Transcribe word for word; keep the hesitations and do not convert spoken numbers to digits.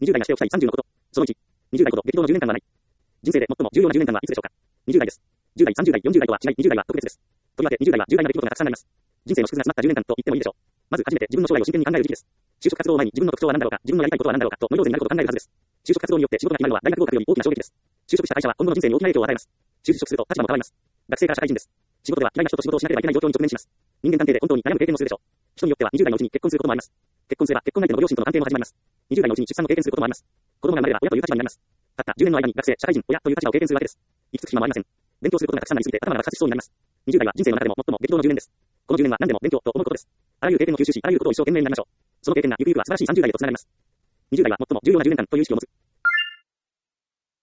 にじゅう代がしておきたいさんじゅうのこと。そのいち、にじゅう代ほど激動のじゅうねんかんはない。人生で最も重要なじゅうねんかんはいつでしょうか。にじゅう代です。じゅう代、さんじゅう代、よんじゅう代とは違い、にじゅう代は特別です。とりわけにじゅう代は重大な出来事がたくさんあります。人生の縮図が詰まったじゅうねんかんと言ってもいいでしょう。まず初めて自分の将来を真剣に考える時期です。就職活動を前に自分の特徴は何だろうか、自分のやりたいことは何だろうかとノイローゼになることを考えるはずです。就職活動によって仕事が決まるのは大学合格より大きな衝撃です。就職した会社は今後の人生に大きな影響を与えます。就職すると立場も変わります。学生から社会人です。仕事では嫌いな人と仕事をしなければいけない状況に直面します。人間関係で本当に悩む経験をするでしょう。人によってはにじゅう代のうちに結婚することもあります。結婚すれば結婚相手のご両親との関係も始まります。にじゅう代のうちに出産の経験することもあります。子供が生まれれば親という立場になります。たったじゅうねんの間に学生、社会人、親という立場を経験するわけです。いくつ隙間もありません。勉強することがたくさんなりすぎて頭が爆発しそうになります。にじゅう代は人生の中でも最も激動のじゅうねんです。このじゅうねんは何でも勉強と思うことです。あらゆる経験を吸収し、あらゆることを一生懸命になりましょう。その経験がゆくゆくは素晴らしいさんじゅう代へとつながります。にじゅう代は最も重要なじゅうねんかんという意識を持つ。